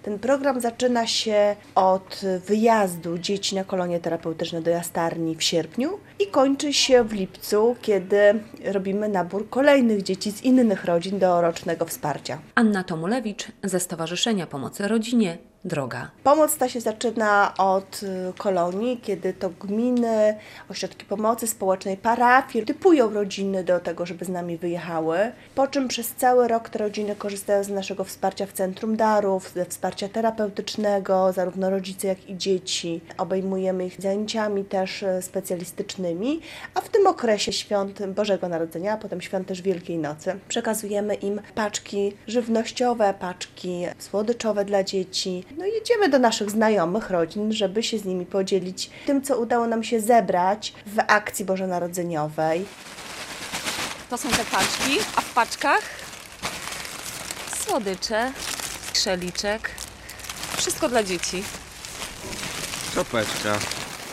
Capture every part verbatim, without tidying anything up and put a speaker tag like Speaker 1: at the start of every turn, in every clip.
Speaker 1: Ten program zaczyna się od wyjazdu dzieci na kolonie terapeutyczne do Jastarni w sierpniu i kończy się w lipcu, kiedy robimy nabór kolejnych dzieci z innych rodzin do rocznego wsparcia.
Speaker 2: Anna Tomulewicz ze Stowarzyszenia Pomocy Rodzinie Droga.
Speaker 1: Pomoc ta się zaczyna od kolonii, kiedy to gminy, ośrodki pomocy społecznej, parafie typują rodziny do tego, żeby z nami wyjechały, po czym przez cały rok te rodziny korzystają z naszego wsparcia w Centrum Darów, ze wsparcia terapeutycznego, zarówno rodzice, jak i dzieci. Obejmujemy ich zajęciami też specjalistycznymi, a w tym okresie świąt Bożego Narodzenia, a potem świąt też Wielkiej Nocy, przekazujemy im paczki żywnościowe, paczki słodyczowe dla dzieci. No i jedziemy do naszych znajomych rodzin, żeby się z nimi podzielić tym, co udało nam się zebrać w akcji bożonarodzeniowej.
Speaker 3: To są te paczki, a w paczkach słodycze, szeliczek, wszystko dla dzieci.
Speaker 4: Kropeczka.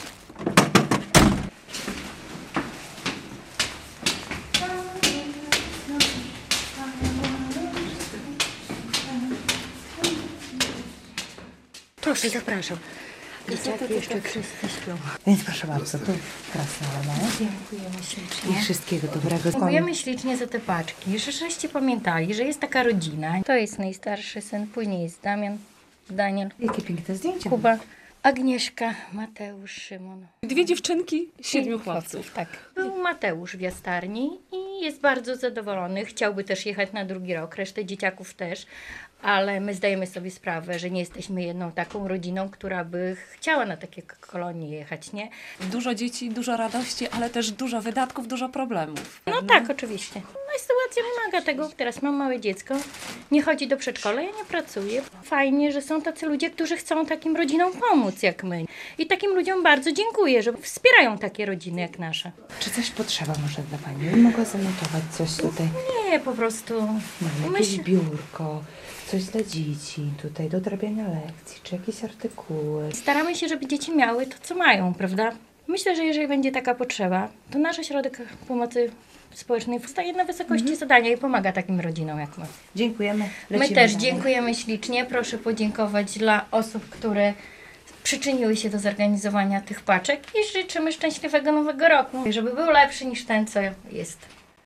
Speaker 5: Proszę, zapraszam. Dzieciaki jeszcze wszyscy śpią. Więc proszę bardzo, tu krasnale.
Speaker 6: Dziękujemy ślicznie.
Speaker 5: I wszystkiego dobrego.
Speaker 6: Dziękujemy ślicznie za te paczki, że żeście pamiętali, że jest taka rodzina. To jest najstarszy syn, później jest Damian, Daniel,
Speaker 5: Jakie piękne zdjęcia.
Speaker 6: Kuba, Agnieszka, Mateusz, Szymon.
Speaker 3: Dwie dziewczynki, siedmiu
Speaker 6: I
Speaker 3: chłopców.
Speaker 6: Tak. Był Mateusz w Jastarni i jest bardzo zadowolony. Chciałby też jechać na drugi rok, resztę dzieciaków też. Ale my zdajemy sobie sprawę, że nie jesteśmy jedną taką rodziną, która by chciała na takie kolonie jechać, nie?
Speaker 3: Dużo dzieci, dużo radości, ale też dużo wydatków, dużo problemów.
Speaker 6: No tak, oczywiście. No i sytuacja wymaga tego. Teraz mam małe dziecko, nie chodzi do przedszkola, ja nie pracuję. Fajnie, że są tacy ludzie, którzy chcą takim rodzinom pomóc jak my. I takim ludziom bardzo dziękuję, że wspierają takie rodziny jak nasza.
Speaker 5: Czy coś potrzeba może dla Pani? Bym mogła zanotować coś tutaj.
Speaker 6: Nie, po prostu
Speaker 5: No, jakieś
Speaker 6: myśl...
Speaker 5: biurko, coś dla dzieci, tutaj do odrabiania lekcji, czy jakieś artykuły.
Speaker 6: staramy się, żeby dzieci miały to, co mają, prawda? Myślę, że jeżeli będzie taka potrzeba, to nasz ośrodek pomocy społecznej wstaje na wysokości
Speaker 5: Mhm.
Speaker 6: zadania i pomaga takim rodzinom jak my.
Speaker 5: Dziękujemy.
Speaker 6: My
Speaker 5: Lecimy
Speaker 6: też
Speaker 5: dalej.
Speaker 6: dziękujemy ślicznie. Proszę podziękować dla osób, które przyczyniły się do zorganizowania tych paczek i życzymy szczęśliwego nowego roku, żeby był lepszy niż ten, co jest.